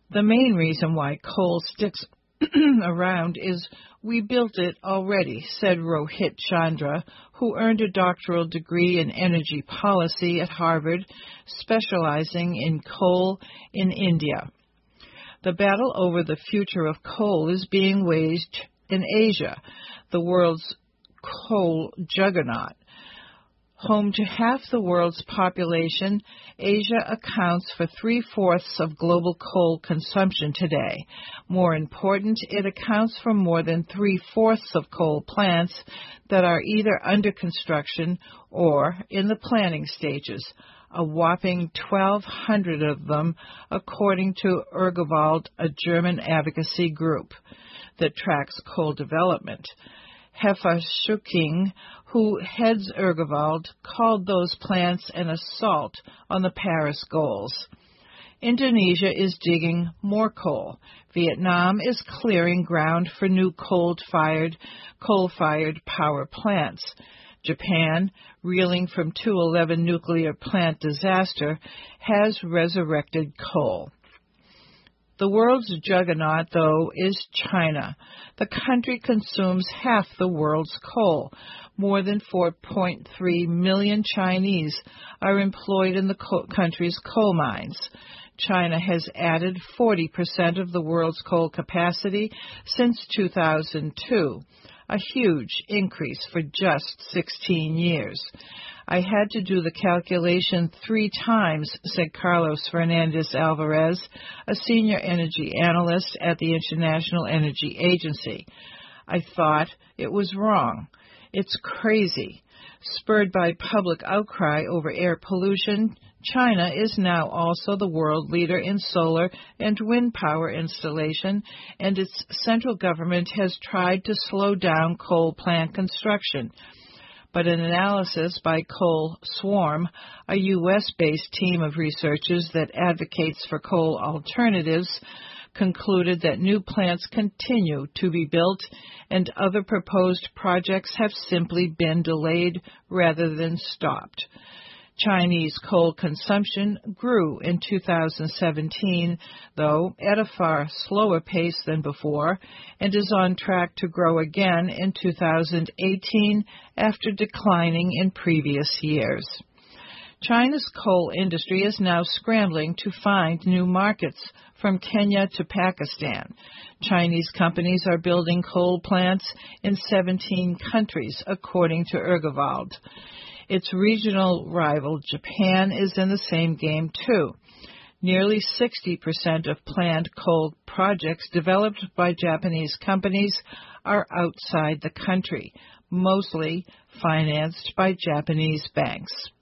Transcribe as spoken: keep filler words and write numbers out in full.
The main reason why coal sticks around is we built it already, said Rohit Chandra, who earned a doctoral degree in energy policy at Harvard, specializing in coal in India. The battle over the future of coal is being waged in Asia, the world's coal juggernaut. Home to half the world's population, Asia accounts for three-fourths of global coal consumption today. More important, it accounts for more than three-fourths of coal plants that are either under construction or in the planning stages, a whopping twelve hundred of them, according to Urgewald, a German advocacy group that tracks coal development. Hefa Schuking, who heads Urgewald, called those plants an assault on the Paris goals. Indonesia is digging more coal. Vietnam is clearing ground for new coal-fired, coal-fired power plants. Japan, reeling from two eleven nuclear plant disaster, has resurrected coal. The world's juggernaut, though, is China. The country consumes half the world's coal. More than four point three million Chinese are employed in the co- country's coal mines. China has added forty percent of the world's coal capacity since two thousand two, a huge increase for just sixteen years. I had to do the calculation three times, said Carlos Fernandez Alvarez, a senior energy analyst at the International Energy Agency. I thought it was wrong. It's crazy. Spurred by public outcry over air pollution, China is now also the world leader in solar and wind power installation, and its central government has tried to slow down coal plant construction. But an analysis by Coal Swarm, a U S-based team of researchers that advocates for coal alternatives, concluded that new plants continue to be built and other proposed projects have simply been delayed rather than stopped. Chinese coal consumption grew in two thousand seventeen, though at a far slower pace than before, and is on track to grow again in two thousand eighteen after declining in previous years. China's coal industry is now scrambling to find new markets, from Kenya to Pakistan. Chinese companies are building coal plants in seventeen countries, according to Urgewald. Its regional rival, Japan, is in the same game, too. Nearly sixty percent of planned coal projects developed by Japanese companies are outside the country, mostly financed by Japanese banks.